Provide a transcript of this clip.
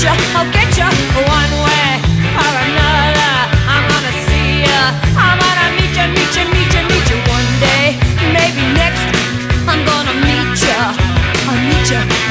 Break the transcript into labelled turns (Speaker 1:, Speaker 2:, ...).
Speaker 1: you, I'll get you one way or another. I'm gonna see you, I'm gonna meet you, meet you, meet you, meet you one day. Maybe next week I'm gonna meet you, I'll meet you.